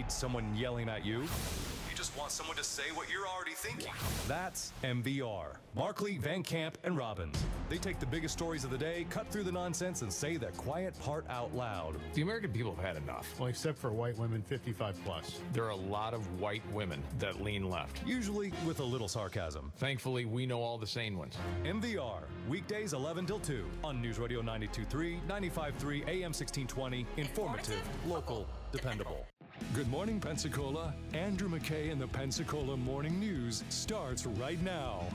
need someone yelling at you? You just want someone to say what you're already thinking. That's MVR. Markley, Van Camp, and Robbins. They take the biggest stories of the day, cut through the nonsense, and say the quiet part out loud. The American people have had enough. Well, except for white women 55 plus. There are a lot of white women that lean left. Usually with a little sarcasm. Thankfully, we know all the sane ones. MVR, weekdays 11 till 2 on News Radio 92.3, 95.3, AM 1620. Informative, local, dependable. Good morning, Pensacola. Andrew McKay and the Pensacola Morning News starts right now.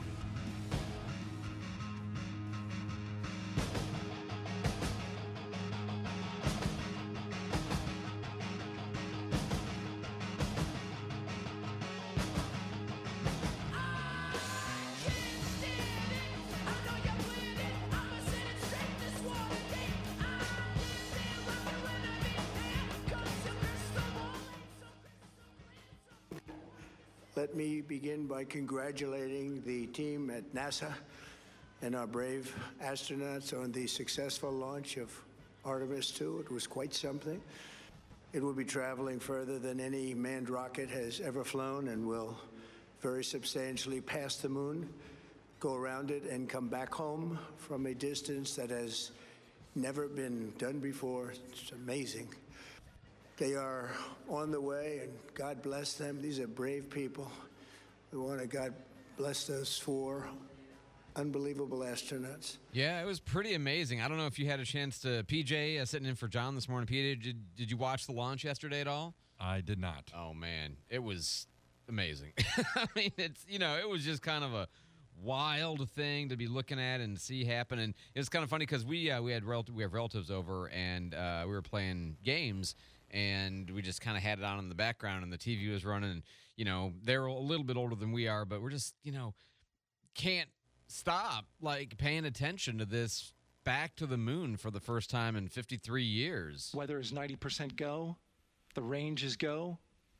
Let me begin by congratulating the team at NASA and our brave astronauts on the successful launch of Artemis 2. It was quite something. It will be traveling further than any manned rocket has ever flown and will very substantially pass the moon, go around it, and come back home from a distance that has never been done before. It's amazing. They are on the way, and God bless them. These are brave people. We want to God bless those 4 unbelievable astronauts. Yeah, it was pretty amazing. I don't know if you had a chance to, PJ, sitting in for John this morning. PJ, did you watch the launch yesterday at all? I did not. Oh, man. It was amazing. I mean, it was just kind of a wild thing to be looking at and see happen. And it was kind of funny because we have relatives over, and we were playing games, and we just kind of had it on in the background, and the TV was running. And, they're a little bit older than we are, but we're just, can't stop, paying attention to this back to the moon for the first time in 53 years. Weather is 90% go. The range is go.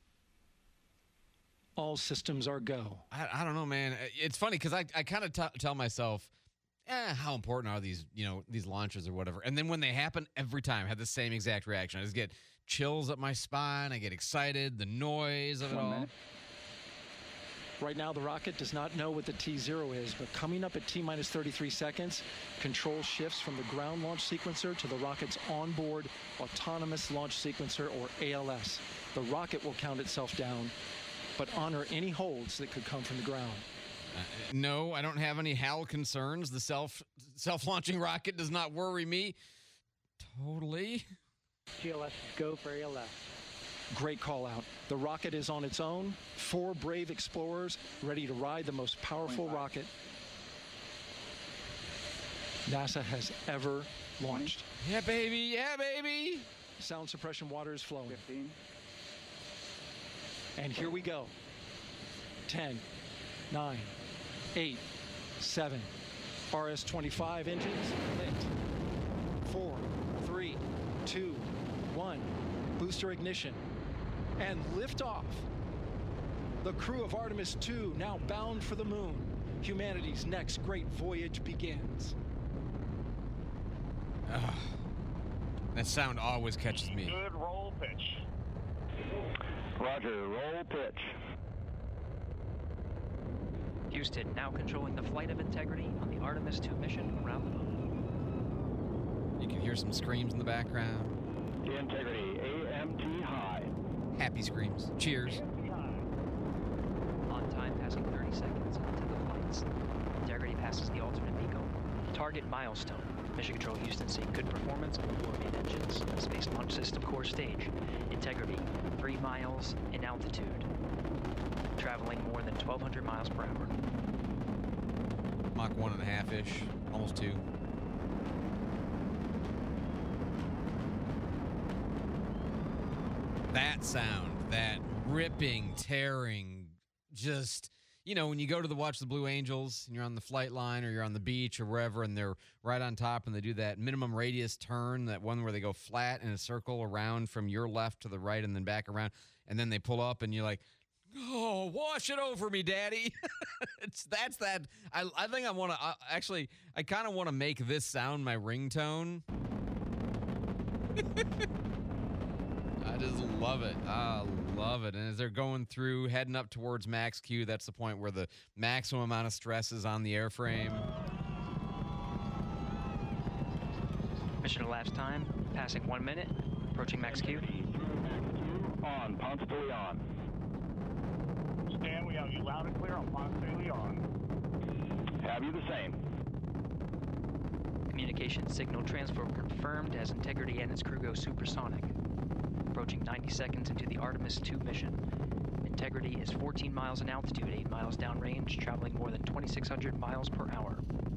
All systems are go. I don't know, man. It's funny because I kind of tell myself, how important are these, these launches or whatever. And then when they happen, every time I have the same exact reaction. I just get chills up my spine. I get excited. The noise of it all. Right now, the rocket does not know what the T0 is, but coming up at T-minus 33 seconds, control shifts from the ground launch sequencer to the rocket's onboard autonomous launch sequencer, or ALS. The rocket will count itself down, but honor any holds that could come from the ground. No, I don't have any HAL concerns. The self-launching rocket does not worry me. Totally. GLS, go for ALS. Great call out. The rocket is on its own. 4 brave explorers ready to ride the most powerful rocket NASA has ever launched. Yeah, baby. Yeah, baby. Sound suppression water is flowing. 15. And here we go. 10, 9, 8, 7. RS-25 engines lit. 4, 3, 2, 1. Booster ignition. And liftoff. The crew of Artemis 2 now bound for the moon. Humanity's next great voyage begins. That sound always catches me. Good roll pitch. Roger, roll pitch. Houston now controlling the flight of Integrity on the Artemis 2 mission around the moon. You can hear some screams in the background. Integrity, AMT high. Happy screams. Cheers. On time, passing 30 seconds into the flights. Integrity passes the alternate MECO. Target milestone. Mission Control Houston seeing good performance on the 4 main engines of the Space Launch System core stage. Integrity, 3 miles in altitude. Traveling more than 1,200 miles per hour. Mach 1.5-ish, almost 2. That sound, that ripping, tearing, just, when you go to watch the Blue Angels and you're on the flight line or you're on the beach or wherever and they're right on top and they do that minimum radius turn, that one where they go flat in a circle around from your left to the right and then back around, and then they pull up and you're like, oh, wash it over me, Daddy. That's that. I think I want to, actually, I kind of want to make this sound my ringtone. I just love it. I Love it. And as they're going through, heading up towards max Q, that's the point where the maximum amount of stress is on the airframe. Mission elapsed time, passing 1 minute, approaching max Q. On, Ponce de Leon. Stan, we have you loud and clear on Ponce de Leon. Have you the same. Communication signal transfer confirmed as Integrity and its crew go supersonic. Approaching 90 seconds into the Artemis II mission. Integrity is 14 miles in altitude, 8 miles downrange, traveling more than 2,600 miles per hour.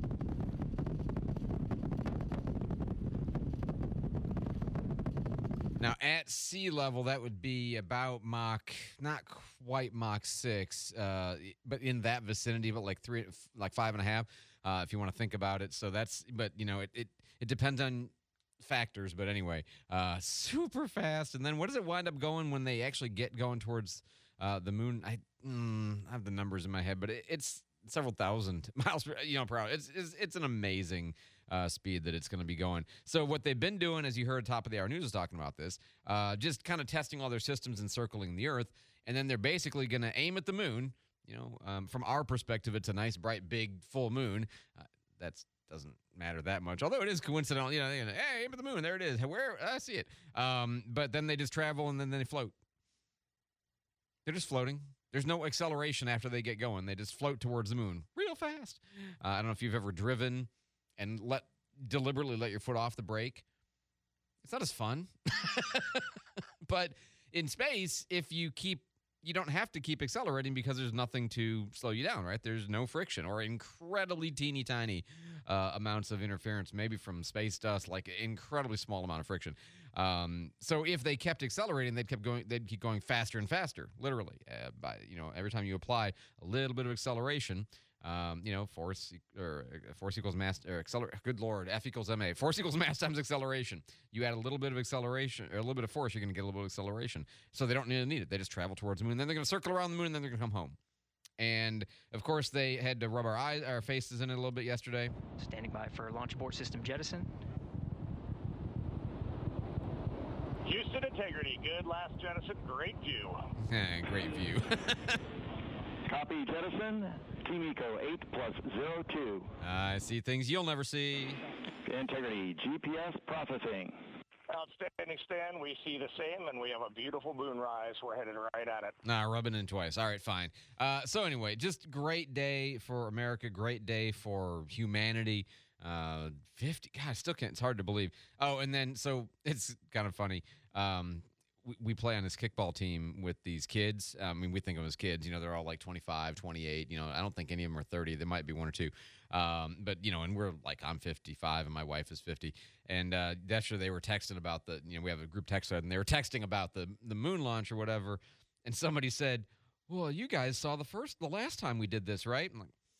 Now, at sea level, that would be about Mach, not quite Mach 6, but in that vicinity, but like 5.5, if you want to think about it. So that's, but you know, it depends on factors. But anyway, super fast. And then what does it wind up going when they actually get going towards the moon? I have the numbers in my head, but it's several thousand miles per hour. It's an amazing speed that it's going to be going. So what they've been doing, as you heard, Top of the Hour News was talking about this, just kind of testing all their systems encircling the Earth, and then they're basically going to aim at the moon. You know, from our perspective, it's a nice, bright, big, full moon. That doesn't matter that much, although it is coincidental. You know, hey, aim at the moon. There it is. Where? I see it. But then they just travel, and then they float. They're just floating. There's no acceleration after they get going. They just float towards the moon real fast. I don't know if you've ever driven and deliberately let your foot off the brake. It's not as fun. But in space, you don't have to keep accelerating because there's nothing to slow you down, right? There's no friction or incredibly teeny tiny amounts of interference, maybe from space dust, like an incredibly small amount of friction. So if they kept accelerating, they'd keep going faster and faster, literally. Every time you apply a little bit of acceleration, force equals mass, or accelerate. Good Lord, F equals ma. Force equals mass times acceleration. You add a little bit of acceleration, or a little bit of force, you're going to get a little bit of acceleration. So they don't need it. They just travel towards the moon. Then they're going to circle around the moon, and then they're going to come home. And of course, they had to rub our faces in it a little bit yesterday. Standing by for launch abort system jettison. Houston Integrity, good last jettison, great view. Great view. Copy jettison. Team Eco 8+02. I see things you'll never see. Integrity GPS processing. Outstanding, Stan. We see the same, and we have a beautiful moonrise. We're headed right at it. Rubbing in twice. All right, fine. So anyway, just great day for America. Great day for humanity. 50. God, I still can't. It's hard to believe. Oh, and then so it's kind of funny. We play on this kickball team with these kids. I mean, we think of them as kids. You know, they're all like 25, 28. You know, I don't think any of them are 30. There might be one or two. But, you know, and we're like, I'm 55 and my wife is 50. And yesterday they were texting about we have a group text thread, and they were texting about the moon launch or whatever. And somebody said, well, you guys saw the last time we did this, right? I'm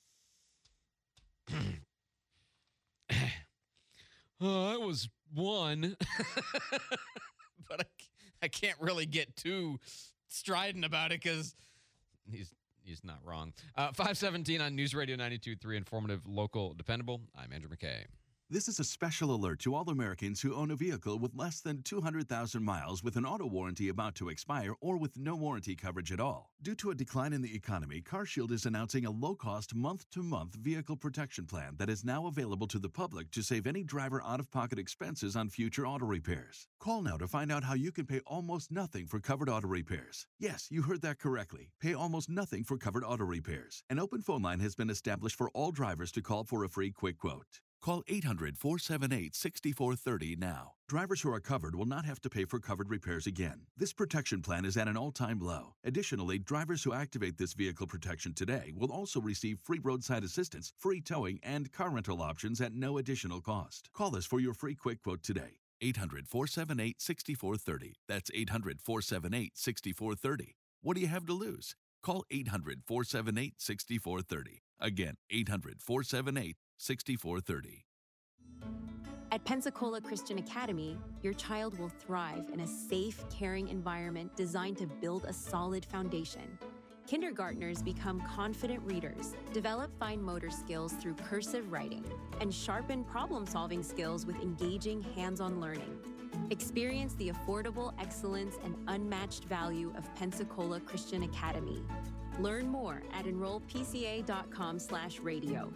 like, I was one. But I can't really get too strident about it because he's not wrong. 517 on News Radio 92.3, informative, local, dependable. I'm Andrew McKay. This is a special alert to all Americans who own a vehicle with less than 200,000 miles with an auto warranty about to expire or with no warranty coverage at all. Due to a decline in the economy, CarShield is announcing a low-cost month-to-month vehicle protection plan that is now available to the public to save any driver out-of-pocket expenses on future auto repairs. Call now to find out how you can pay almost nothing for covered auto repairs. Yes, you heard that correctly. Pay almost nothing for covered auto repairs. An open phone line has been established for all drivers to call for a free quick quote. Call 800-478-6430 now. Drivers who are covered will not have to pay for covered repairs again. This protection plan is at an all-time low. Additionally, drivers who activate this vehicle protection today will also receive free roadside assistance, free towing, and car rental options at no additional cost. Call us for your free quick quote today. 800-478-6430. That's 800-478-6430. What do you have to lose? Call 800-478-6430. Again, 800-478-6430. At Pensacola Christian Academy, your child will thrive in a safe, caring environment designed to build a solid foundation. Kindergartners become confident readers, develop fine motor skills through cursive writing, and sharpen problem-solving skills with engaging hands-on learning. Experience the affordable excellence and unmatched value of Pensacola Christian Academy. Learn more at enrollpca.com/radio.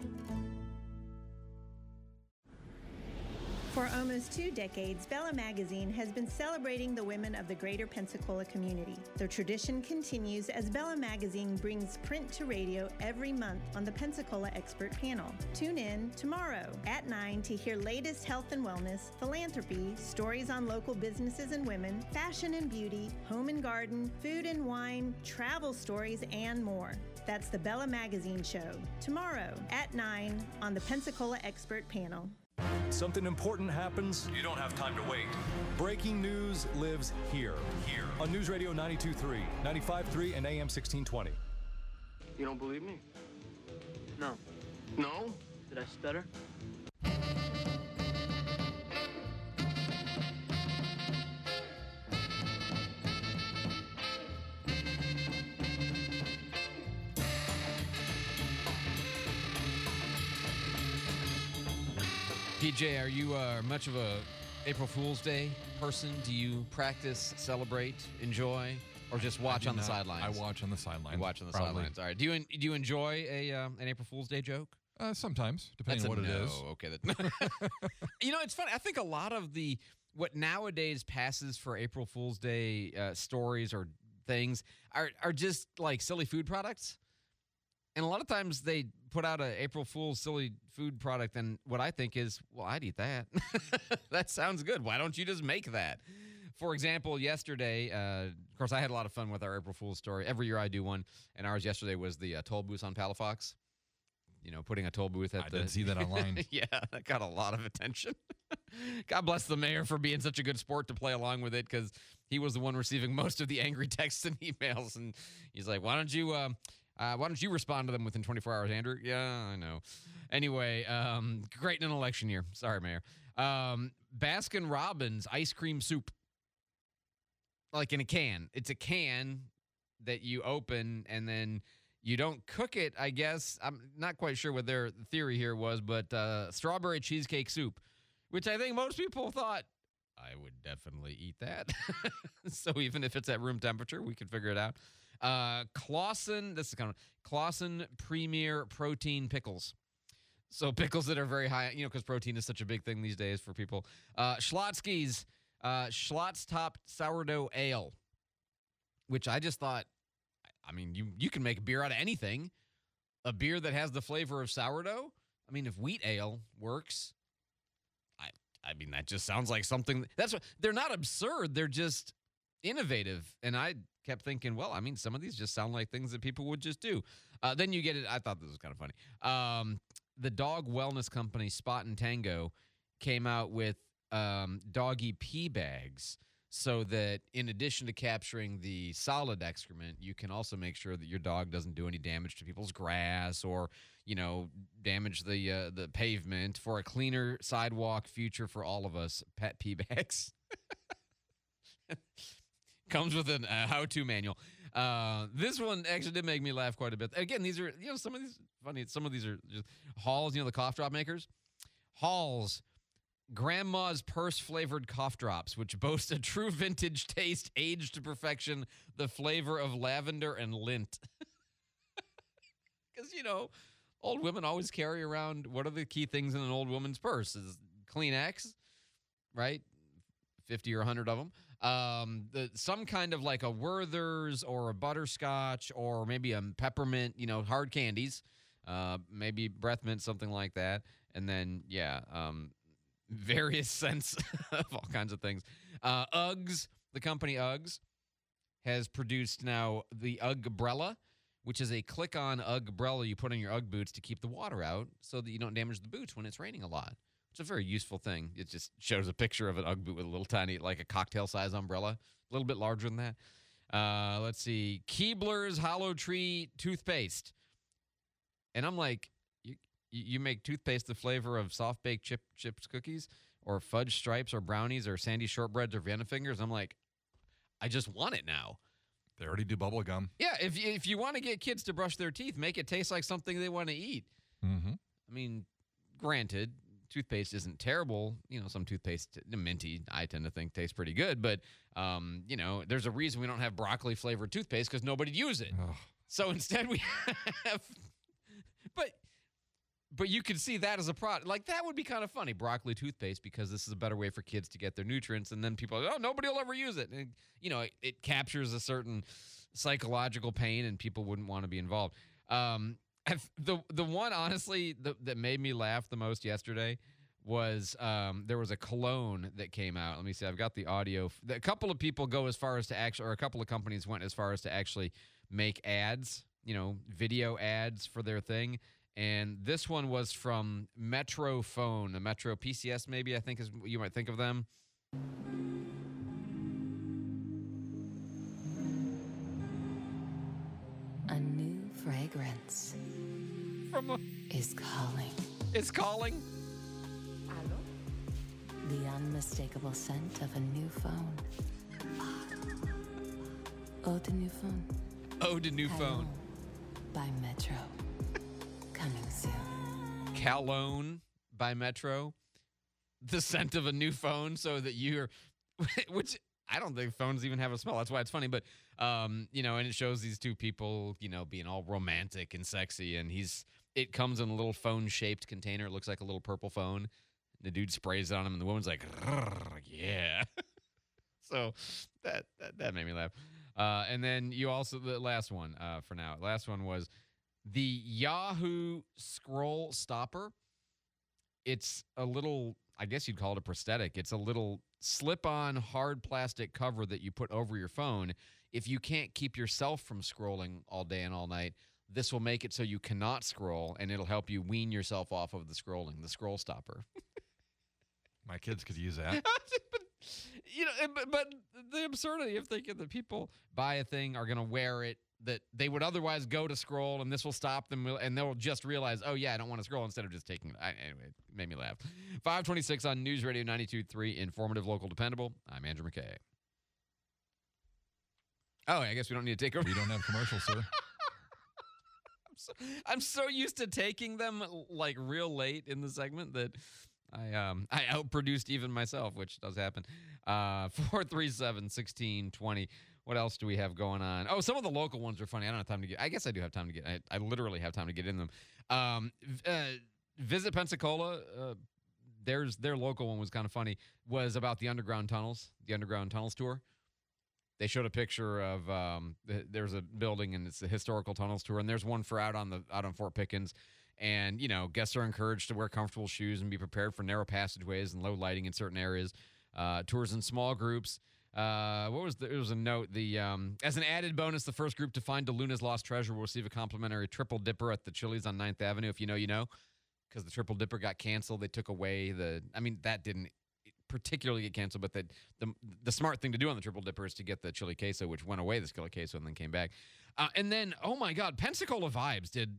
For almost 2 decades, Bella Magazine has been celebrating the women of the greater Pensacola community. The tradition continues as Bella Magazine brings print to radio every month on the Pensacola Expert Panel. Tune in tomorrow at 9 to hear latest health and wellness, philanthropy, stories on local businesses and women, fashion and beauty, home and garden, food and wine, travel stories, and more. That's the Bella Magazine Show, tomorrow at 9 on the Pensacola Expert Panel. Something important happens, you don't have time to wait. Breaking news lives here on News Radio 92.3, 95.3, and AM 1620. You don't believe me? No. No? Did I stutter? PJ, are you much of a April Fool's Day person? Do you practice, celebrate, enjoy, or just watch on the sidelines? I watch on the sidelines. You watch on the Probably. sidelines. All right. Do you enjoy an April Fool's Day joke? Sometimes, depending on what it is. Okay. You know, it's funny. I think a lot of what nowadays passes for April Fool's Day stories or things are just like silly food products. And a lot of times they put out an April Fool's silly food product, and what I think is, well, I'd eat that. That sounds good. Why don't you just make that? For example, yesterday, of course, I had a lot of fun with our April Fool's story. Every year I do one, and ours yesterday was the toll booth on Palafox. You know, putting a toll booth at I did see that online. Yeah, that got a lot of attention. God bless the mayor for being such a good sport to play along with it, because he was the one receiving most of the angry texts and emails, and he's like, why don't you respond to them within 24 hours, Andrew? Yeah, I know. Anyway, great in an election year. Sorry, Mayor. Baskin-Robbins ice cream soup. Like in a can. It's a can that you open and then you don't cook it, I guess. I'm not quite sure what their theory here was, but strawberry cheesecake soup, which I think most people thought, I would definitely eat that. So even if it's at room temperature, we could figure it out. Claussen, this is kind of Claussen Premier Protein Pickles. So pickles that are very high, you know, because protein is such a big thing these days for people. Schlotzsky's Schlotz Top Sourdough Ale, which I just thought, I mean, you can make a beer out of anything. A beer that has the flavor of sourdough. I mean, if wheat ale works, I mean, that just sounds like something. That's what they're not absurd. They're just innovative. And I kept thinking, well, I mean, some of these just sound like things that people would just do. Then you get it. I thought this was kind of funny. The dog wellness company Spot and Tango came out with doggy pee bags, so that in addition to capturing the solid excrement, you can also make sure that your dog doesn't do any damage to people's grass or, you know, damage the pavement. For a cleaner sidewalk future for all of us, pet pee bags. Comes with a how-to manual. This one actually did make me laugh quite a bit. Again, these are, you know, some of these funny. Some of these are just Halls, you know, the cough drop makers. Halls, Grandma's Purse-flavored cough drops, which boast a true vintage taste, aged to perfection, the flavor of lavender and lint. Because, you know, old women always carry around, what are the key things in an old woman's purse? Is Kleenex, right? 50 or 100 of them. Some kind of like a Werther's or a butterscotch or maybe a peppermint, you know, hard candies, maybe breath mint, something like that. And then, various scents of all kinds of things. Uggs, the company Uggs, has produced now the Ugg-brella, which is a click-on Ugg-brella you put on your Ugg boots to keep the water out so that you don't damage the boots when it's raining a lot. It's a very useful thing. It just shows a picture of an Ugg boot with a little tiny, like a cocktail-size umbrella, a little bit larger than that. Let's see. Keebler's Hollow Tree toothpaste. And I'm like, you make toothpaste the flavor of soft-baked chips cookies or fudge stripes or brownies or sandy shortbreads or Vienna fingers? I'm like, I just want it now. They already do bubble gum. Yeah, if you want to get kids to brush their teeth, make it taste like something they want to eat. Mm-hmm. I mean, granted, toothpaste isn't terrible. Some toothpaste, minty, I tend to think tastes pretty good. But, there's a reason we don't have broccoli-flavored toothpaste because nobody uses it. Ugh. So instead we have... But you could see that as a product. Like, that would be kind of funny, broccoli toothpaste, because this is a better way for kids to get their nutrients. And then people are, nobody will ever use it. And, it captures a certain psychological pain, and people wouldn't want to be involved. The one, honestly, that made me laugh the most yesterday was there was a cologne that came out. Let me see. I've got the audio. A couple of people go as far as to actually, or a couple of companies went as far as to actually make ads, video ads for their thing. And this one was from Metro Phone, a Metro PCS maybe, I think is you might think of them. A new fragrance is calling. It's calling? The unmistakable scent of a new phone. Eau de New Phone. Eau de New Phone. By Metro. Coming soon. Cologne by Metro. The scent of a new phone, so that you're, which I don't think phones even have a smell. That's why it's funny. But, and it shows these two people, being all romantic and sexy. And it comes in a little phone-shaped container. It looks like a little purple phone. The dude sprays it on him, and the woman's like, yeah. So that made me laugh. And then you also, the last one for now. Last one was the Yahoo Scroll Stopper. It's a little, I guess you'd call it a prosthetic. It's a little slip-on hard plastic cover that you put over your phone. If you can't keep yourself from scrolling all day and all night, this will make it so you cannot scroll, and it'll help you wean yourself off of the scrolling, the Scroll Stopper. My kids could use that. But the absurdity of thinking that people buy a thing, are going to wear it, that they would otherwise go to scroll, and this will stop them, and they'll just realize, oh, yeah, I don't want to scroll, instead of just taking it. Anyway, it made me laugh. 526 on News Radio 92.3, informative, local, dependable. I'm Andrew McKay. Oh, I guess we don't need to take over. We don't have commercials, sir. I'm so used to taking them like real late in the segment that I outproduced even myself, which does happen. 437-1620. What else do we have going on? Oh, some of the local ones are funny. I don't have time to get. I guess I do have time to get. I literally have time to get in them. Visit Pensacola. Their local one was kind of funny. Was about the underground tunnels. The underground tunnels tour. They showed a picture of there's a building, and it's the historical tunnels tour, and there's one for out on Fort Pickens. And, guests are encouraged to wear comfortable shoes and be prepared for narrow passageways and low lighting in certain areas. Tours in small groups. There was a note. As an added bonus, the first group to find DeLuna's lost treasure will receive a complimentary Triple Dipper at the Chili's on 9th Avenue. If you know, you know. Because the Triple Dipper got canceled. They took away that didn't particularly get canceled, but the smart thing to do on the Triple Dipper is to get the chili queso, which went away, the chili queso, and then came back. And then, oh my God, Pensacola Vibes did,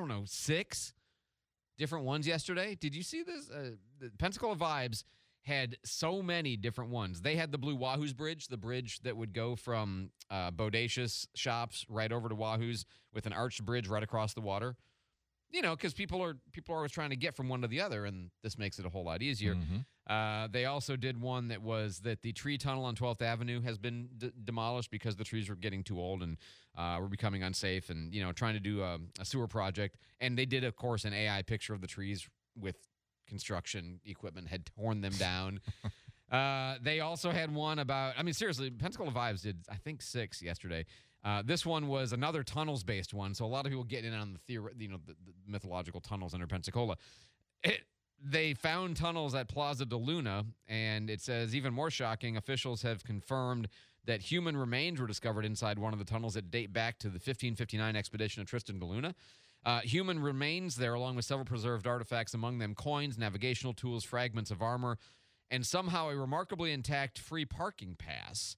6 different ones yesterday. Did you see this? The Pensacola Vibes had so many different ones. They had the Blue Wahoo's Bridge, the bridge that would go from Bodacious Shops right over to Wahoo's with an arched bridge right across the water. Because people are always trying to get from one to the other, and this makes it a whole lot easier. Mm-hmm. They also did one that was that the tree tunnel on 12th Avenue has been demolished because the trees were getting too old and were becoming unsafe, and trying to do a sewer project. And they did, of course, an AI picture of the trees with construction equipment had torn them down. They also had one about, seriously, Pensacola Vibes did, I think, 6 yesterday. This one was another tunnels-based one, so a lot of people getting in on the mythological tunnels under Pensacola. They found tunnels at Plaza de Luna, and it says, even more shocking, officials have confirmed that human remains were discovered inside one of the tunnels that date back to the 1559 expedition of Tristan da Luna. Human remains there, along with several preserved artifacts, among them coins, navigational tools, fragments of armor, and somehow a remarkably intact free parking pass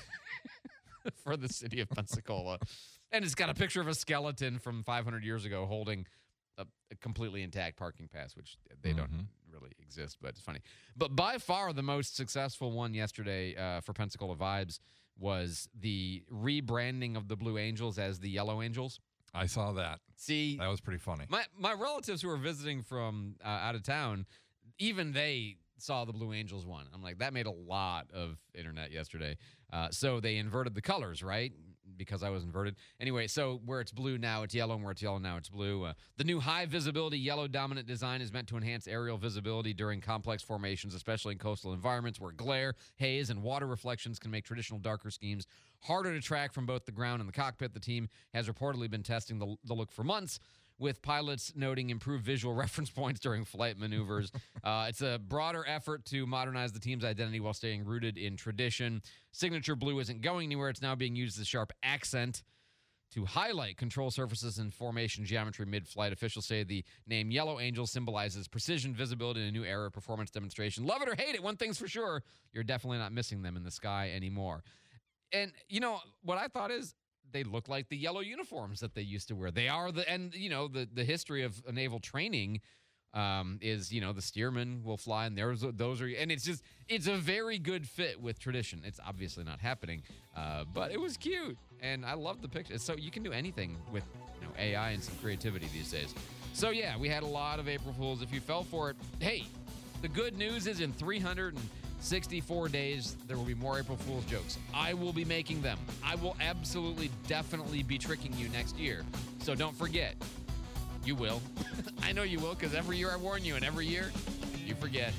for the city of Pensacola. And it's got a picture of a skeleton from 500 years ago holding a completely intact parking pass, which they don't really exist, but it's funny. But by far the most successful one yesterday for Pensacola Vibes was the rebranding of the Blue Angels as the Yellow Angels. I saw that. See, that was pretty funny. My relatives who were visiting from out of town, even they saw the Blue Angels one. I'm like, that made a lot of internet yesterday. So they inverted the colors, right? Because I was inverted. Anyway, so where it's blue now, it's yellow, and where it's yellow now, it's blue. The new high-visibility yellow-dominant design is meant to enhance aerial visibility during complex formations, especially in coastal environments where glare, haze, and water reflections can make traditional darker schemes harder to track from both the ground and the cockpit. The team has reportedly been testing the look for months, with pilots noting improved visual reference points during flight maneuvers. It's a broader effort to modernize the team's identity while staying rooted in tradition. Signature blue isn't going anywhere. It's now being used as a sharp accent to highlight control surfaces and formation geometry mid-flight. Officials say the name Yellow Angel symbolizes precision, visibility, and a new era of performance demonstration. Love it or hate it, one thing's for sure, you're definitely not missing them in the sky anymore. And, you know, what I thought is, they look like the yellow uniforms that they used to wear. They are the history of naval training is, the steermen will fly, and it's a very good fit with tradition. It's obviously not happening, but it was cute, and I love the picture. So you can do anything with AI and some creativity these days. So yeah, we had a lot of April Fools. If you fell for it, hey, the good news is in 364 days, there will be more April Fool's jokes. I will be making them. I will absolutely, definitely be tricking you next year. So don't forget. You will. I know you will, because every year I warn you, and every year you forget.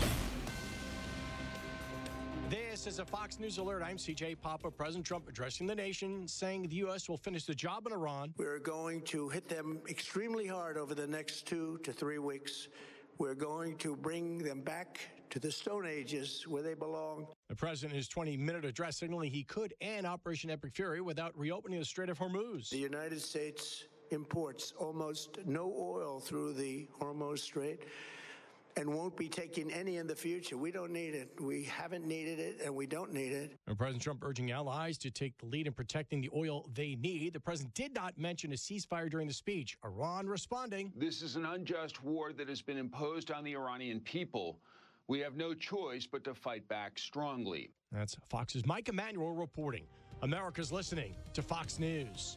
This is a Fox News alert. I'm CJ Papa. President Trump addressing the nation, saying the U.S. will finish the job in Iran. We're going to hit them extremely hard over the next 2 to 3 weeks. We're going to bring them back to the Stone Ages where they belong. The president in his 20-minute address signaling he could end Operation Epic Fury without reopening the Strait of Hormuz. The United States imports almost no oil through the Hormuz Strait and won't be taking any in the future. We don't need it. We haven't needed it, and we don't need it. And President Trump urging allies to take the lead in protecting the oil they need. The president did not mention a ceasefire during the speech. Iran responding. This is an unjust war that has been imposed on the Iranian people. We have no choice but to fight back strongly. That's Fox's Mike Emanuel reporting. America's listening to Fox News.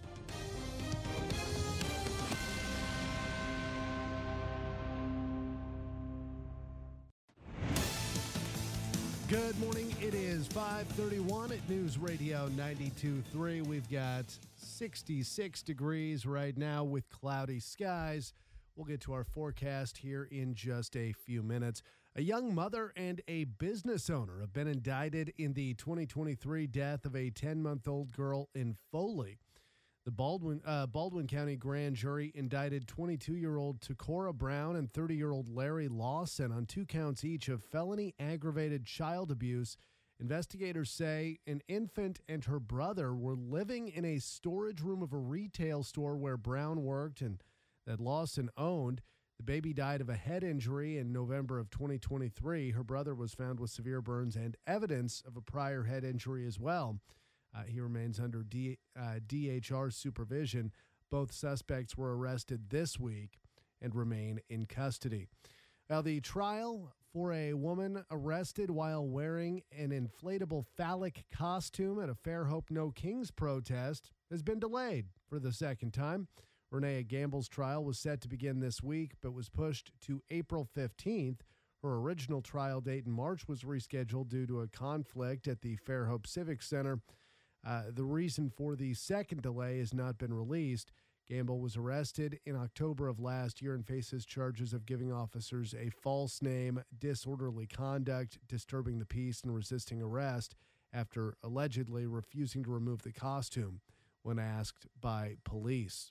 Good morning. It is 5:31 at News Radio 92.3. We've got 66 degrees right now with cloudy skies. We'll get to our forecast here in just a few minutes. A young mother and a business owner have been indicted in the 2023 death of a 10-month-old girl in Foley. The Baldwin County grand jury indicted 22-year-old Takora Brown and 30-year-old Larry Lawson on 2 counts each of felony aggravated child abuse. Investigators say an infant and her brother were living in a storage room of a retail store where Brown worked and that Lawson owned. The baby died of a head injury in November of 2023. Her brother was found with severe burns and evidence of a prior head injury as well. He remains under DHR supervision. Both suspects were arrested this week and remain in custody. Now, the trial for a woman arrested while wearing an inflatable phallic costume at a Fairhope No Kings protest has been delayed for the second time. Renee Gamble's trial was set to begin this week, but was pushed to April 15th. Her original trial date in March was rescheduled due to a conflict at the Fairhope Civic Center. The reason for the second delay has not been released. Gamble was arrested in October of last year and faces charges of giving officers a false name, disorderly conduct, disturbing the peace, and resisting arrest after allegedly refusing to remove the costume when asked by police.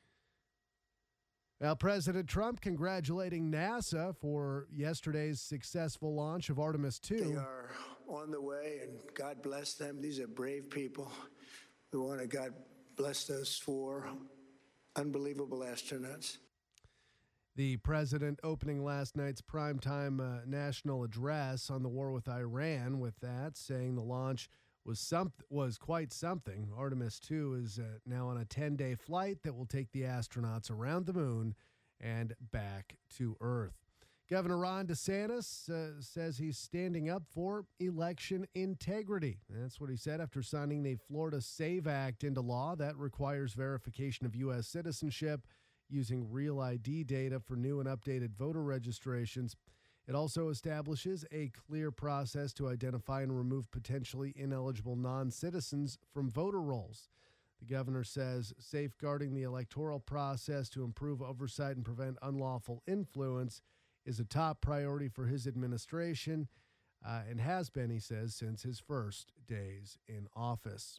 Now, President Trump congratulating NASA for yesterday's successful launch of Artemis 2. They are on the way, and God bless them. These are brave people. We want to God bless those 4 unbelievable astronauts. The president opening last night's primetime national address on the war with Iran with that, saying the launch was quite something. Artemis 2 is now on a 10-day flight that will take the astronauts around the moon and back to Earth. Governor Ron DeSantis says he's standing up for election integrity. That's what he said after signing the Florida SAVE Act into law. That requires verification of U.S. citizenship using real ID data for new and updated voter registrations. It also establishes a clear process to identify and remove potentially ineligible non-citizens from voter rolls. The governor says safeguarding the electoral process to improve oversight and prevent unlawful influence is a top priority for his administration and has been, he says, since his first days in office.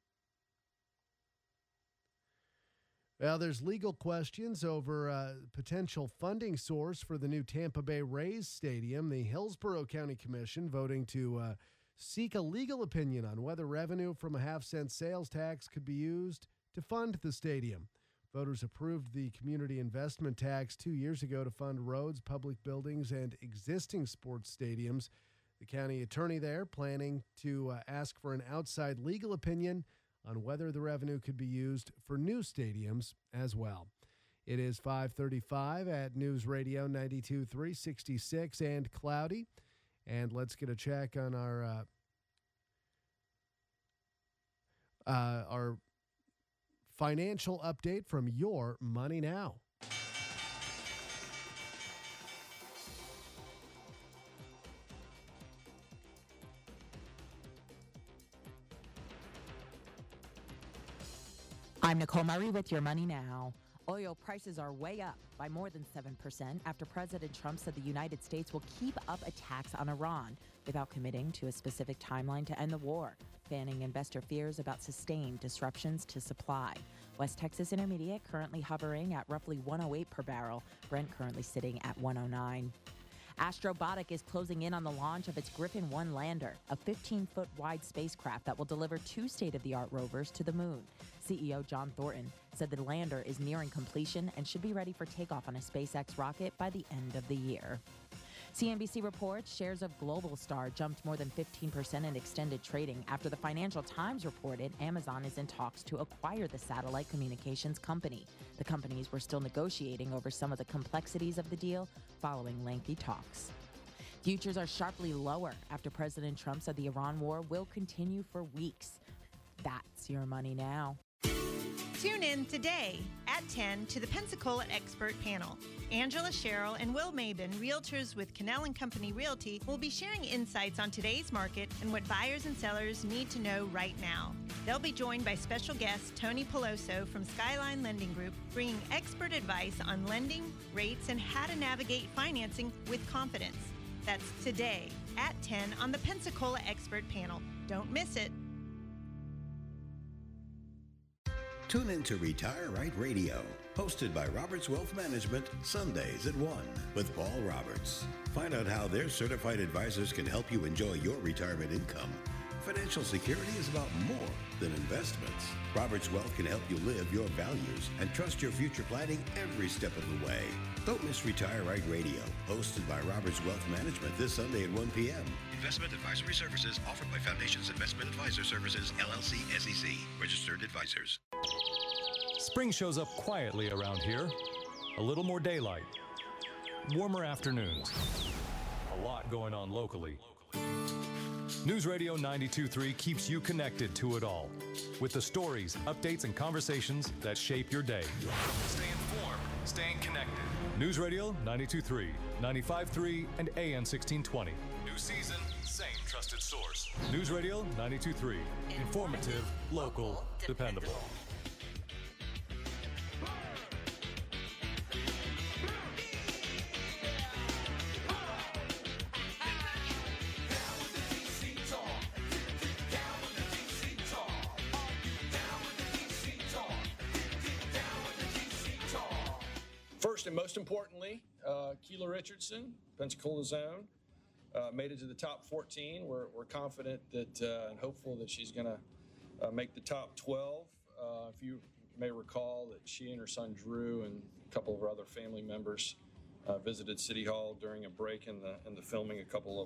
Well, there's legal questions over a potential funding source for the new Tampa Bay Rays stadium. The Hillsborough County Commission voting to seek a legal opinion on whether revenue from a half-cent sales tax could be used to fund the stadium. Voters approved the community investment tax 2 years ago to fund roads, public buildings, and existing sports stadiums. The county attorney there planning to ask for an outside legal opinion on whether the revenue could be used for new stadiums as well. It is 5:35 at News Radio 92.3, 66 and cloudy. And let's get a check on our financial update from Your Money Now. I'm Nicole Murray with Your Money Now. Oil prices are way up by more than 7% after President Trump said the United States will keep up attacks on Iran without committing to a specific timeline to end the war, fanning investor fears about sustained disruptions to supply. West Texas Intermediate currently hovering at roughly 108 per barrel, Brent currently sitting at 109. Astrobotic is closing in on the launch of its Griffin 1 lander, a 15-foot wide spacecraft that will deliver 2 state-of-the-art rovers to the moon. CEO John Thornton said the lander is nearing completion and should be ready for takeoff on a SpaceX rocket by the end of the year. CNBC reports shares of Globalstar jumped more than 15% in extended trading after the Financial Times reported Amazon is in talks to acquire the satellite communications company. The companies were still negotiating over some of the complexities of the deal following lengthy talks. Futures are sharply lower after President Trump said the Iran war will continue for weeks. That's Your Money Now. Tune in today at 10 to the Pensacola Expert Panel. Angela Sherrill and Will Mabin, realtors with Cannell & Company Realty, will be sharing insights on today's market and what buyers and sellers need to know right now. They'll be joined by special guest Tony Peloso from Skyline Lending Group, bringing expert advice on lending, rates, and how to navigate financing with confidence. That's today at 10 on the Pensacola Expert Panel. Don't miss it. Tune in to Retire Right Radio, hosted by Roberts Wealth Management, Sundays at 1 with Paul Roberts. Find out how their certified advisors can help you enjoy your retirement income. Financial security is about more than investments. Roberts Wealth can help you live your values and trust your future planning every step of the way. Don't miss Retire Right Radio, hosted by Roberts Wealth Management this Sunday at 1 p.m. Investment advisory services offered by Foundations Investment Advisor Services, LLC, SEC, registered advisors. Spring shows up quietly around here. A little more daylight, warmer afternoons, a lot going on locally. News Radio 92.3 keeps you connected to it all with the stories, updates, and conversations that shape your day. Stay informed, staying connected. News Radio 92.3, 95.3, and AM 1620. New season, same trusted source. News Radio 92.3, informative, local, dependable. First and most importantly, Keela Richardson, Pensacola Zone, made it to the top 14. We're confident that and hopeful that she's going to make the top 12. If you may recall that she and her son Drew and a couple of her other family members visited City Hall during a break in the filming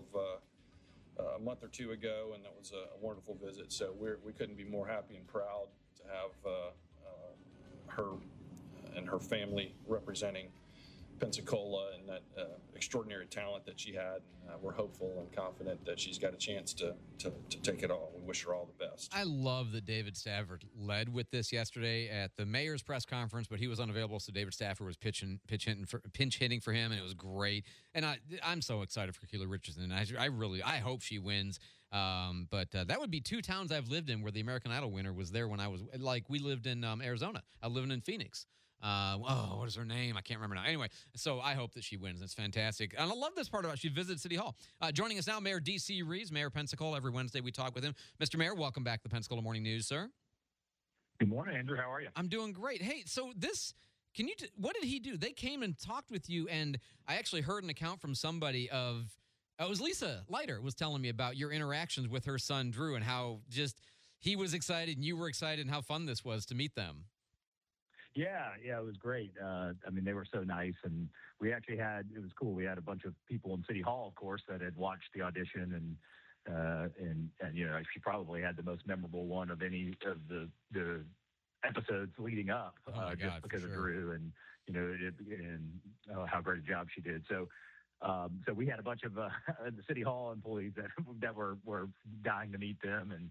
a month or two ago, and that was a wonderful visit. So we couldn't be more happy and proud to have her and her family representing Pensacola and that extraordinary talent that she had. And we're hopeful and confident that she's got a chance to take it all. We wish her all the best. I love that David Stafford led with this yesterday at the mayor's press conference, but he was unavailable, so David Stafford was pinch hitting for him, and it was great. And I'm so excited for Keela Richardson. I hope she wins. But that would be 2 towns I've lived in where the American Idol winner was there when I was we lived in Arizona. I lived in Phoenix. What is her name? I can't remember now. Anyway, so I hope that she wins. It's fantastic. And I love this part about she visited City Hall. Joining us now, Mayor D.C. Reeves, Mayor of Pensacola. Every Wednesday we talk with him. Mr. Mayor, welcome back to the Pensacola Morning News, sir. Good morning, Andrew. How are you? I'm doing great. Hey, so what did he do? They came and talked with you, and I actually heard an account from somebody of, it was Lisa Leiter was telling me about your interactions with her son, Drew, and how just he was excited and you were excited and how fun this was to meet them. Yeah, it was great. They were so nice, and we actually it was cool. We had a bunch of people in City Hall, of course, that had watched the audition, and she probably had the most memorable one of any of the episodes leading up, just because of Drew and how great a job she did. So we had a bunch of the City Hall employees that were dying to meet them, and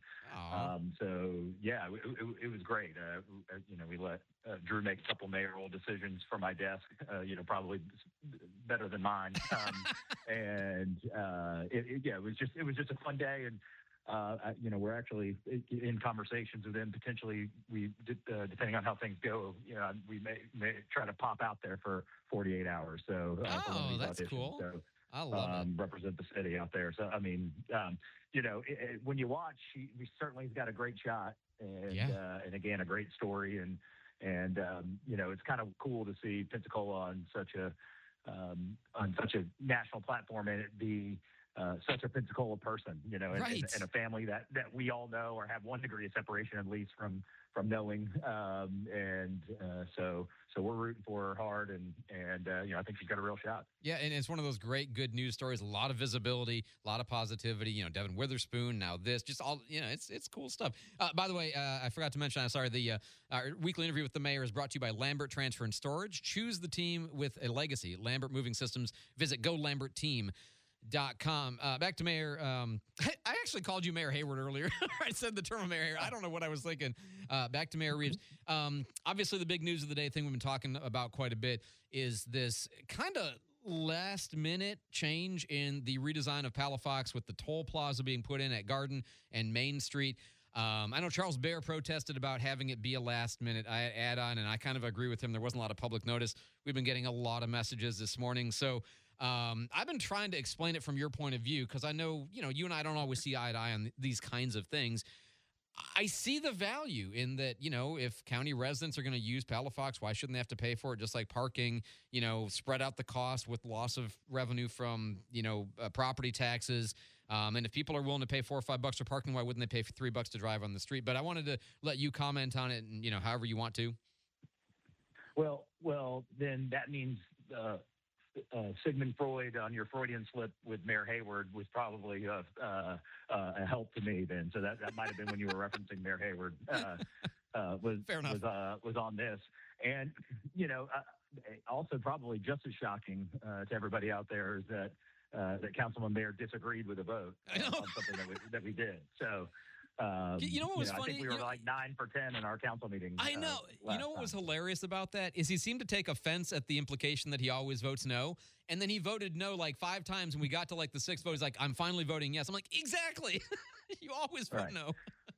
it was great. We let Drew make a couple mayoral decisions from my desk, probably better than mine, it was just a fun day, and we're actually in conversations with them. Potentially, depending on how things go, we may try to pop out there for 48 hours. So, that's cool. So, I love it. Represent the city out there. So, when you watch, we certainly has got a great shot, and again, a great story, and it's kind of cool to see Pensacola on such a national platform, and it be such a Pensacola person, right. and a family that we all know or have one degree of separation at least from knowing, so we're rooting for her hard, and I think she's got a real shot. Yeah, and it's one of those great good news stories. A lot of visibility, a lot of positivity. Devin Witherspoon, now this, just all it's cool stuff. By the way, I forgot to mention. I'm sorry. Our weekly interview with the mayor is brought to you by Lambert Transfer and Storage. Choose the team with a legacy. Lambert Moving Systems. Visit GoLambertTeam.com. Back to Mayor. I actually called you Mayor Hayward earlier. I said the term of Mayor Hayward. I don't know what I was thinking. Back to Mayor Reeves. Obviously, the big news of the day, thing we've been talking about quite a bit, is this kind of last-minute change in the redesign of Palafox with the toll plaza being put in at Garden and Main Street. I know Charles Baer protested about having it be a last-minute add-on, and I kind of agree with him. There wasn't a lot of public notice. We've been getting a lot of messages this morning, so I've been trying to explain it from your point of view, because I know, you and I don't always see eye to eye on these kinds of things. I see the value in that, if county residents are going to use Palafox, why shouldn't they have to pay for it? Just like parking, spread out the cost with loss of revenue from, property taxes. And if people are willing to pay $4 or $5 for parking, why wouldn't they pay $3 to drive on the street? But I wanted to let you comment on it, and, however you want to. Well, then that means Sigmund Freud on your Freudian slip with Mayor Hayward was probably a help to me then. So that might have been when you were referencing Mayor Hayward was on this. And, also probably just as shocking to everybody out there is that Councilman Baer disagreed with a vote on something that we did. So, what was funny? I think we were like 9 for 10 in our council meeting. I know. What was hilarious about that is he seemed to take offense at the implication that he always votes no. And then he voted no like 5 times. And we got to like the 6th vote. He's like, I'm finally voting yes. I'm like, exactly. You always vote no.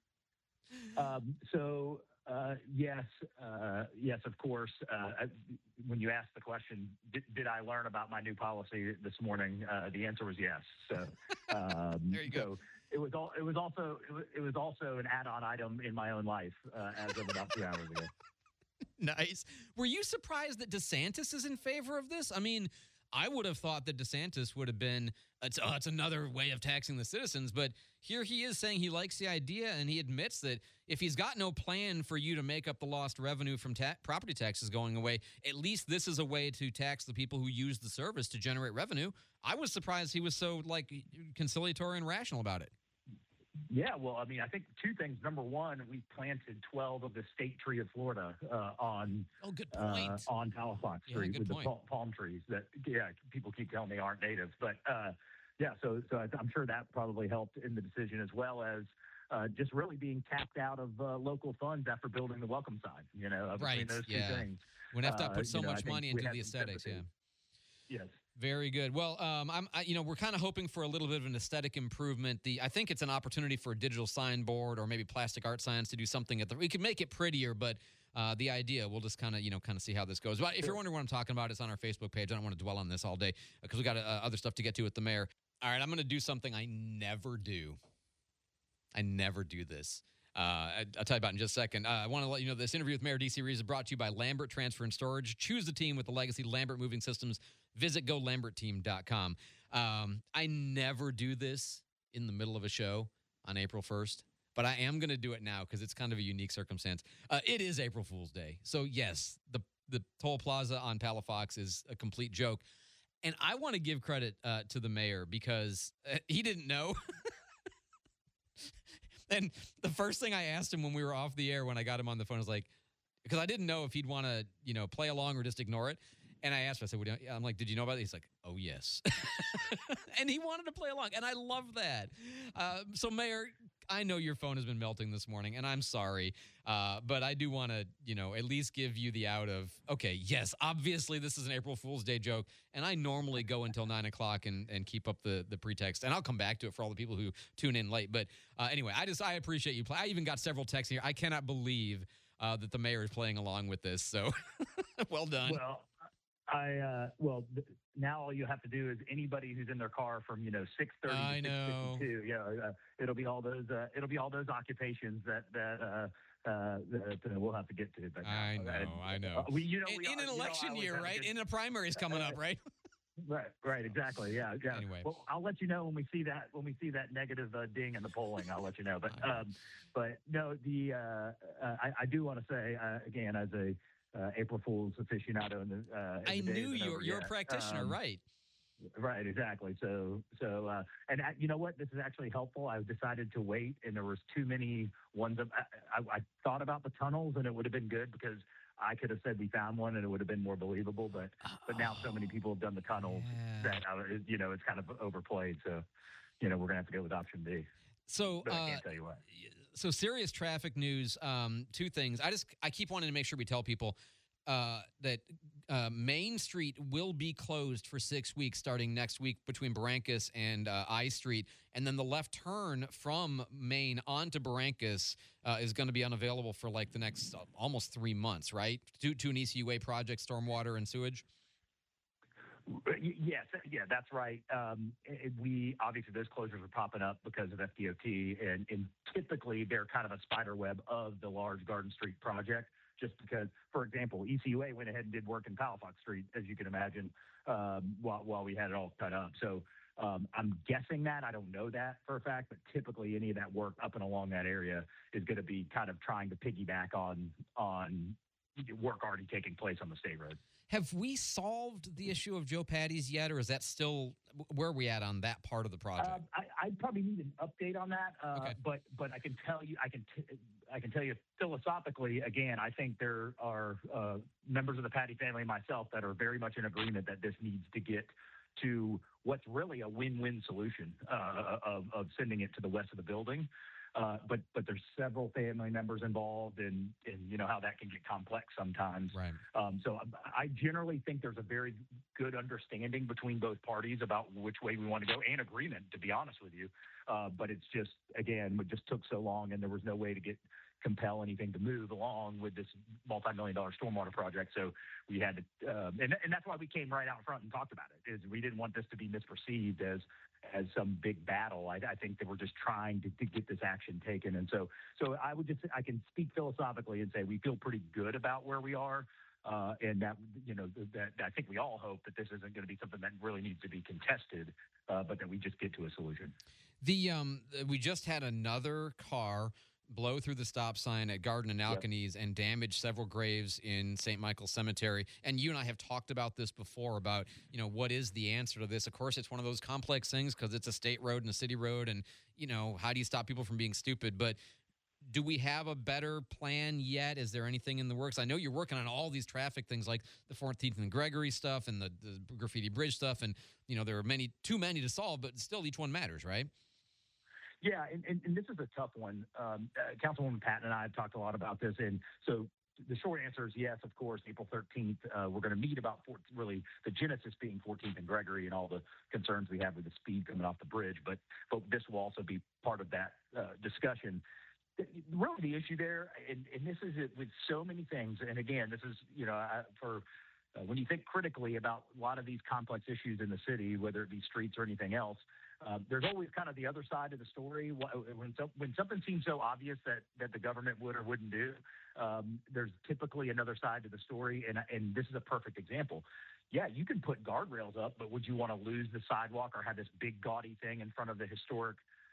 Yes, of course. When you asked the question, did I learn about my new policy this morning? The answer was yes. So there you go. So, it was also an add-on item in my own life as of about 2 hours ago. Nice. Were you surprised that DeSantis is in favor of this? I mean, I would have thought that DeSantis would have been, it's another way of taxing the citizens. But here he is saying he likes the idea, and he admits that if he's got no plan for you to make up the lost revenue from property taxes going away, at least this is a way to tax the people who use the service to generate revenue. I was surprised he was so conciliatory and rational about it. Yeah, well, I mean, I think two things. Number one, we planted 12 of the state tree of Florida on good point. On Palafox Yeah, Street good with point. the palm trees that people keep telling me aren't natives, but so I'm sure that probably helped in the decision, as well as just really being tapped out of local funds after building the welcome sign. Between Right, those two yeah. things. When FDOT put so I much think money we into had the some aesthetics, sympathy. Yes. Very good. Well, we're kind of hoping for a little bit of an aesthetic improvement. I think it's an opportunity for a digital signboard or maybe plastic art signs to do something we could make it prettier, but the idea, we'll just kind of see how this goes. But if you're wondering what I'm talking about, it's on our Facebook page. I don't want to dwell on this all day because we got other stuff to get to with the mayor. All right, I'm going to do something I never do. I never do this. I'll tell you about it in just a second. I want to let you know this interview with Mayor DC Reeves is brought to you by Lambert Transfer and Storage. Choose the team with the legacy Lambert Moving Systems. Visit golambertteam.com. I never do this in the middle of a show on April 1st, but I am going to do it now because it's kind of a unique circumstance. It is April Fool's Day. So, yes, the Toll Plaza on Palafox is a complete joke. And I want to give credit to the mayor because he didn't know. And the first thing I asked him when we were off the air, when I got him on the phone, was like, because I didn't know if he'd want to, play along or just ignore it. And I asked him, I said, I'm like, did you know about it? He's like, oh, yes. And he wanted to play along. And I love that. So, Mayor, I know your phone has been melting this morning, and I'm sorry. But I do want to, at least give you the out of, okay, yes, obviously this is an April Fool's Day joke. And I normally go until 9 o'clock and keep up the pretext. And I'll come back to it for all the people who tune in late. But anyway, I appreciate you. I even got several texts here. I cannot believe that the mayor is playing along with this. So well done. Well, now all you have to do is anybody who's in their car from 6:30 to 6:52. It'll be all those occupations that we'll have to get to. But I know. In an election year, right? In a primaries coming up, right? Right, exactly. Yeah. Anyway, well, I'll let you know when we see that negative ding in the polling. I'll let you know. But no, I do want to say again, as a April Fool's aficionado. I knew you're a practitioner, right? Right, exactly. So, and you know what? This is actually helpful. I decided to wait, and there was too many ones. I thought about the tunnels, and it would have been good because I could have said we found one, and it would have been more believable. But now so many people have done the tunnels that it's kind of overplayed. So, we're gonna have to go with option B. So but I can't tell you what. So serious traffic news. Two things. I keep wanting to make sure we tell people that Main Street will be closed for 6 weeks starting next week between Barrancas and I Street. And then the left turn from Main onto Barrancas is going to be unavailable for like the next almost 3 months, right? Due to an ECUA project, stormwater and sewage. Yes, that's right. We obviously those closures are popping up because of FDOT, and typically they're kind of a spider web of the large Garden Street project. Just because, for example, ECUA went ahead and did work in Palafox Street, as you can imagine, while we had it all cut up. So I'm guessing that. I don't know that for a fact, but typically any of that work up and along that area is going to be kind of trying to piggyback on work already taking place on the state road. Have we solved the issue of Joe Patty's yet, or is that still where are we at on that part of the project? I probably need an update on that, okay. but I can tell you, I can tell you philosophically. Again, I think there are members of the Patty family and myself that are very much in agreement that this needs to get to what's really a win-win solution of sending it to the west of the building. But there's several family members involved, and you know how that can get complex sometimes. Right. So I generally think there's a very good understanding between both parties about which way we want to go, and agreement, to be honest with you. But it's just, again, it just took so long, and there was no way to compel anything to move along with this multi-million-dollar stormwater project. So we had to, and that's why we came right out front and talked about it. Is we didn't want this to be misperceived as some big battle. I think that we're just trying to get this action taken. And so I can speak philosophically and say we feel pretty good about where we are. And that, that I think we all hope that this isn't going to be something that really needs to be contested, but that we just get to a solution. We just had another car blow through the stop sign at Garden and Alkanese and damage several graves in St. Michael's Cemetery. And you and I have talked about this before about, what is the answer to this? Of course, it's one of those complex things because it's a state road and a city road. And, how do you stop people from being stupid? But do we have a better plan yet? Is there anything in the works? I know you're working on all these traffic things like the 14th and Gregory stuff and the Graffiti Bridge stuff. And, there are too many to solve, but still each one matters, right? Yeah, and this is a tough one. Councilwoman Patton and I have talked a lot about this. And so the short answer is yes, of course, April 13th. We're going to meet about really the genesis being 14th and Gregory and all the concerns we have with the speed coming off the bridge. But this will also be part of that discussion. Really, the issue there, and this is it with so many things. And again, this is, when you think critically about a lot of these complex issues in the city, whether it be streets or anything else, there's always kind of the other side of the story. When something seems so obvious that the government would or wouldn't do, there's typically another side to the story. And this is a perfect example. Yeah, you can put guardrails up, but would you want to lose the sidewalk or have this big gaudy thing in front of the historic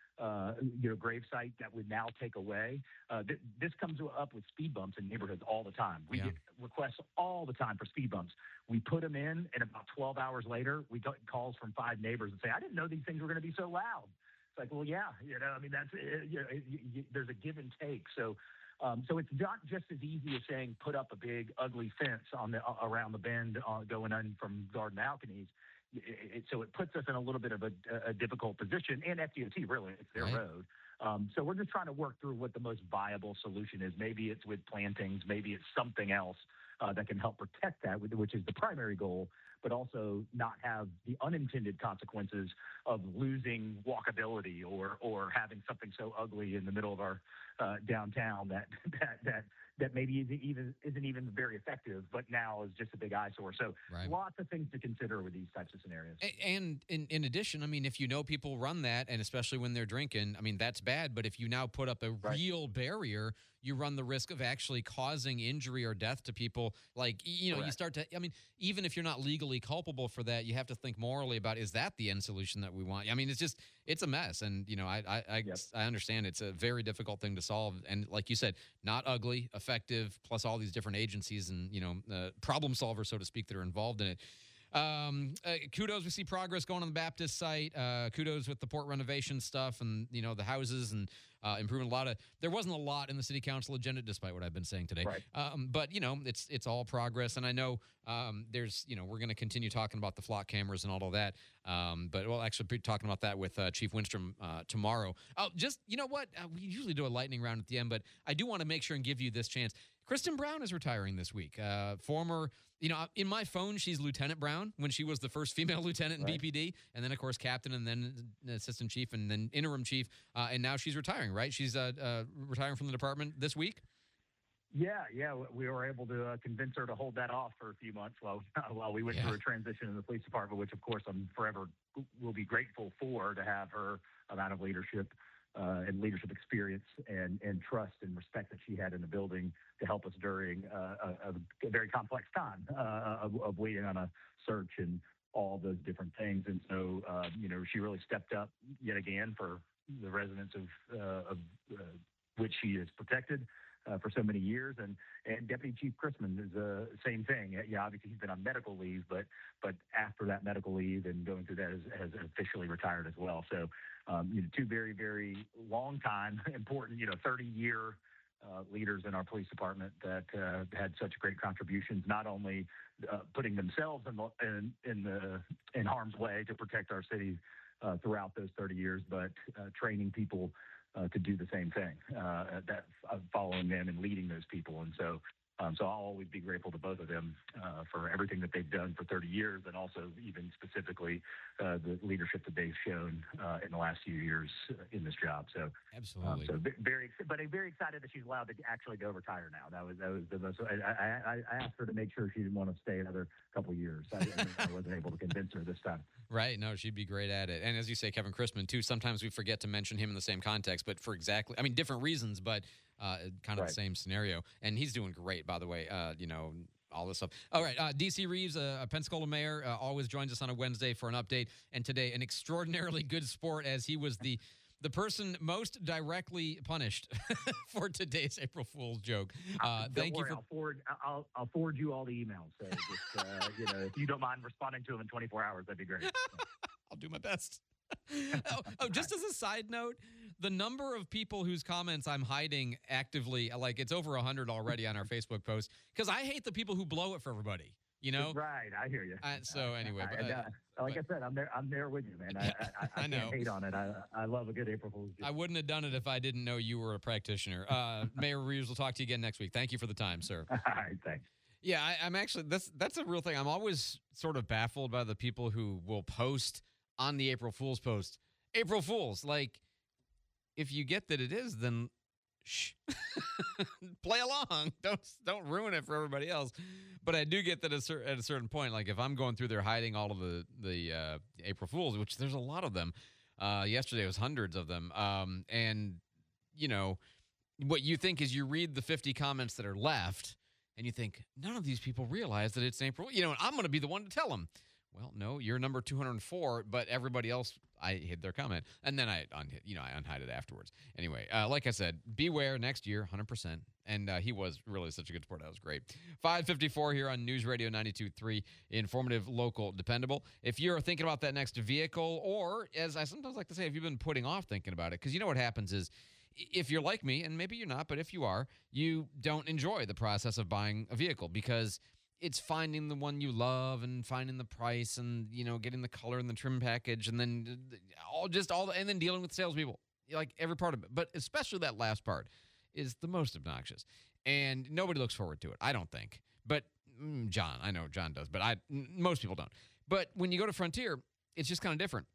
gravesite that would now take away? This comes up with speed bumps in neighborhoods all the time. We get requests all the time for speed bumps. We put them in, and about 12 hours later, we got calls from 5 neighbors and say, "I didn't know these things were going to be so loud." It's like, well, yeah, that's there's a give and take. So it's not just as easy as saying put up a big ugly fence around the bend going in from Garden Alkanese. So it puts us in a little bit of a difficult position, and FDOT, really, it's their road. So we're just trying to work through what the most viable solution is. Maybe it's with plantings, maybe it's something else that can help protect that, which is the primary goal, but also not have the unintended consequences of losing walkability or having something so ugly in the middle of our downtown that maybe isn't even very effective, but now is just a big eyesore. So lots of things to consider with these types of scenarios. And in addition, if people run that, and especially when they're drinking, that's bad. But if you now put up a real barrier, you run the risk of actually causing injury or death to people. Like, you start to, even if you're not legally culpable for that, you have to think morally about, is that the end solution that we want? It's a mess. And, I understand it's a very difficult thing to solve. And like you said, not ugly, effective, plus all these different agencies and, problem solvers, so to speak, that are involved in it. Kudos, we see progress going on the Baptist site. Kudos with the port renovation stuff and, the houses and improving there wasn't a lot in the city council agenda, despite what I've been saying today. But, it's all progress. And I know there's, we're going to continue talking about the flock cameras and all of that. But we'll actually be talking about that with Chief Winstrom tomorrow. Oh, just, you know what? We usually do a lightning round at the end, but I do want to make sure and give you this chance. Kristen Brown is retiring this week. Former, in my phone, she's Lieutenant Brown when she was the first female lieutenant in BPD. And then, of course, captain and then assistant chief and then interim chief. And now she's retiring, right? She's retiring from the department this week. Yeah. We were able to convince her to hold that off for a few months while we went through a transition in the police department, which, of course, I'm forever will be grateful for, to have her amount of leadership and leadership experience and trust and respect that she had in the building to help us during a very complex time of waiting on a search and all those different things. And so, she really stepped up yet again for the residents of which she is protected for so many years. And Deputy Chief Chrisman is the same thing. Yeah, obviously he's been on medical leave, but after that medical leave and going through that has officially retired as well. So, two very, very long time, important, 30-year leaders in our police department that had such great contributions, not only putting themselves in harm's way to protect our city throughout those 30 years, but training people to do the same thing, following them and leading those people. And so I'll always be grateful to both of them for everything that they've done for 30 years, and also even specifically the leadership that they've shown in the last few years in this job. So absolutely. So very excited that she's allowed to actually go retire now. That was the most. I asked her to make sure she didn't want to stay another couple of years. I wasn't able to convince her this time. Right. No, she'd be great at it. And as you say, Kevin Chrisman, too, sometimes we forget to mention him in the same context, but for different reasons, but kind of the same scenario. And he's doing great, by the way, all this stuff. All right. D.C. Reeves, a Pensacola mayor, always joins us on a Wednesday for an update. And today, an extraordinarily good sport, as he was the the person most directly punished for today's April Fool's joke. Thank you for. I'll forward you all the emails. So just if you don't mind responding to them in 24 hours, that'd be great. I'll do my best. Just as a side note, the number of people whose comments I'm hiding actively, like it's over 100 already on our Facebook post, because I hate the people who blow it for everybody. Right? I hear you. So anyway, like I said, I'm there with you, man. I know. Can't hate on it. I love a good April Fool's joke. I wouldn't have done it if I didn't know you were a practitioner. Mayor Reeves, will talk to you again next week. Thank you for the time, sir. All right, thanks. Yeah, I'm actually that's a real thing. I'm always sort of baffled by the people who will post on the April Fool's post, April Fool's. Like, if you get that it is, then shh, play along. Don't ruin it for everybody else. But I do get that at a certain point, like if I'm going through there hiding all of the April Fools, which there's a lot of them. Yesterday was hundreds of them. And what you think is you read the 50 comments that are left, and you think none of these people realize that it's April. I'm going to be the one to tell them. Well, no, you're number 204, but everybody else, I hid their comment. And then I unhide it afterwards. Anyway, like I said, beware next year, 100%. And he was really such a good sport. That was great. 5:54 here on News Radio 92.3, informative, local, dependable. If you're thinking about that next vehicle, or as I sometimes like to say, if you've been putting off thinking about it, because you know what happens is, if you're like me, and maybe you're not, but if you are, you don't enjoy the process of buying a vehicle because it's finding the one you love and finding the price and, getting the color and the trim package and then and then dealing with salespeople, like every part of it. But especially that last part is the most obnoxious. And nobody looks forward to it, I don't think. But John, I know John does, but most people don't. But when you go to Frontier, it's just kind of different.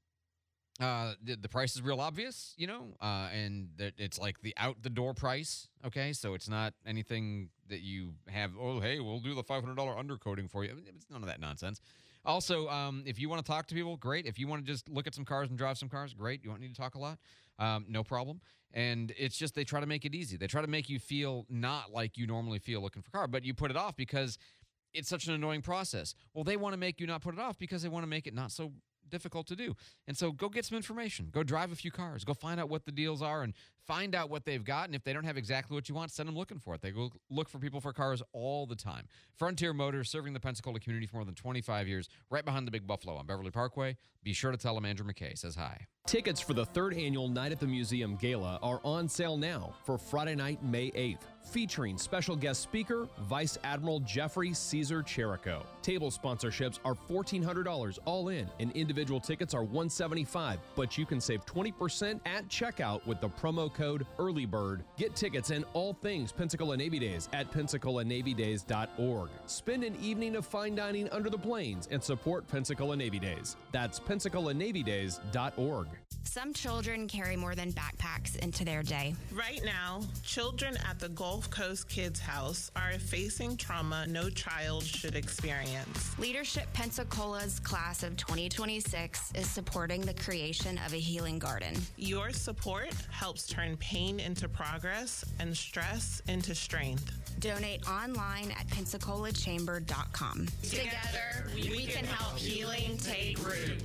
The price is real obvious, and it's like the out-the-door price, okay? So it's not anything that you have, hey, we'll do the $500 undercoating for you. It's none of that nonsense. Also, if you want to talk to people, great. If you want to just look at some cars and drive some cars, great. You don't need to talk a lot, no problem. And it's just they try to make it easy. They try to make you feel not like you normally feel looking for a car, but you put it off because it's such an annoying process. Well, they want to make you not put it off because they want to make it not so difficult to do. And so go get some information. Go drive a few cars. Go find out what the deals are and find out what they've got. And if they don't have exactly what you want, send them looking for it. They go look for people for cars all the time. Frontier Motors, serving the Pensacola community for more than 25 years, right behind the Big Buffalo on Beverly Parkway. Be sure to tell them Andrew McKay says hi. Tickets for the third annual Night at the Museum Gala are on sale now for Friday night, May 8th, featuring special guest speaker, Vice Admiral Jeffrey Caesar Cherico. Table sponsorships are $1,400 all in, and individual tickets are $175, but you can save 20% at checkout with the promo code EARLYBIRD. Get tickets and all things Pensacola Navy Days at PensacolaNavyDays.org. Spend an evening of fine dining under the plains and support Pensacola Navy Days. That's PensacolaNavyDays.org. Some children carry more than backpacks into their day. Right now, children at the Gulf Coast Kids House are facing trauma no child should experience. Leadership Pensacola's class of 2026 is supporting the creation of a healing garden. Your support helps turn pain into progress and stress into strength. Donate online at PensacolaChamber.com. Together, we can help healing take root.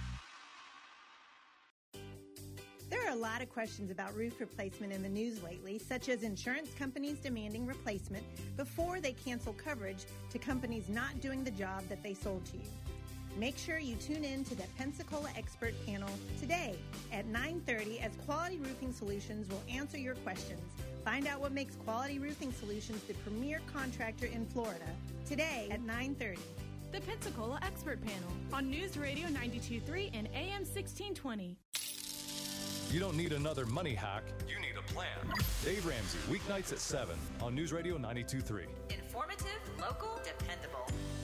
There are a lot of questions about roof replacement in the news lately, such as insurance companies demanding replacement before they cancel coverage to companies not doing the job that they sold to you. Make sure you tune in to the Pensacola Expert Panel today at 9:30 as Quality Roofing Solutions will answer your questions. Find out what makes Quality Roofing Solutions the premier contractor in Florida today at 9:30. The Pensacola Expert Panel on News Radio 92.3 and AM 1620. You don't need another money hack. You need a plan. Dave Ramsey, weeknights at 7 on News Radio 92.3. Informative, local, dependable.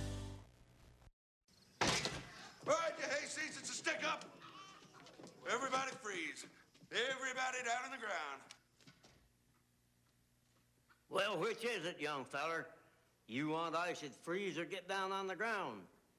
All right, you hayseeds, it's a stick up. Everybody freeze. Everybody down on the ground. Well, which is it, young feller? You want I should freeze or get down on the ground?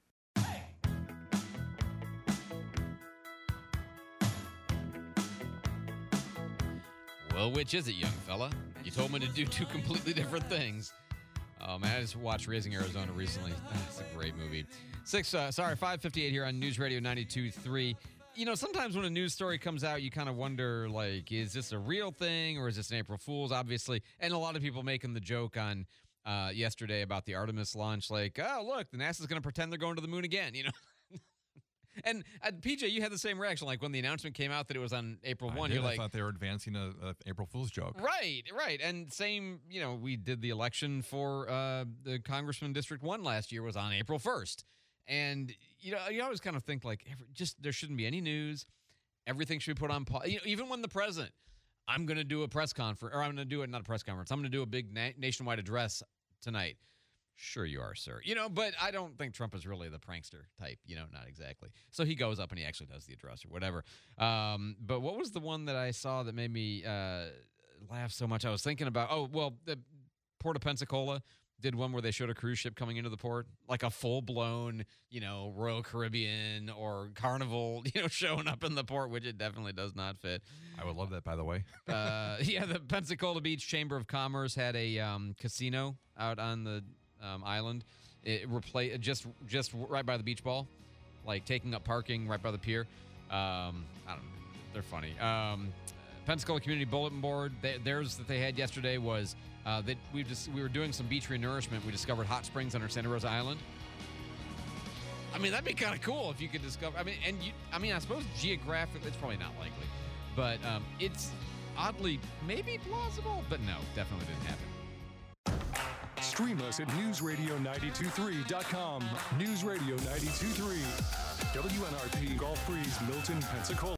Well, which is it, young fella? You told me to do two completely different things. Oh, man, I just watched Raising Arizona recently. It's a great movie. 5:58 here on News Radio 92.3. sometimes when a news story comes out, you kind of wonder, like, is this a real thing or is this an April Fool's? Obviously, and a lot of people making the joke on yesterday about the Artemis launch, like, oh, look, the NASA's going to pretend they're going to the moon again, And PJ, you had the same reaction, like when the announcement came out that it was on April 1. You're like, I thought they were advancing a April Fool's joke. Right. And same, we did the election for the Congressman District 1 last year was on April 1st. And, you always kind of think like, there shouldn't be any news. Everything should be put on pause. Even when the president, I'm going to do a press conference, or I'm going to do it, not a press conference, I'm going to do a big nationwide address tonight. Sure you are, sir. But I don't think Trump is really the prankster type, not exactly. So he goes up and he actually does the address or whatever. But what was the one that I saw that made me laugh so much? I was thinking about, the Port of Pensacola did one where they showed a cruise ship coming into the port, like a full-blown, Royal Caribbean or Carnival, showing up in the port, which it definitely does not fit. I would love that, by the way. The Pensacola Beach Chamber of Commerce had a casino out on the island. It replaced just right by the beach ball, like taking up parking right by the pier. I don't know. They're funny. Pensacola Community Bulletin Board, theirs that they had yesterday was that we were doing some beach renourishment. We discovered hot springs under Santa Rosa Island. I mean, that'd be kind of cool if you could discover. I suppose geographically, it's probably not likely, but it's oddly maybe plausible. But no, definitely didn't happen. Stream us at newsradio923.com. News Radio 92.3. WNRP Gulf Breeze, Milton, Pensacola.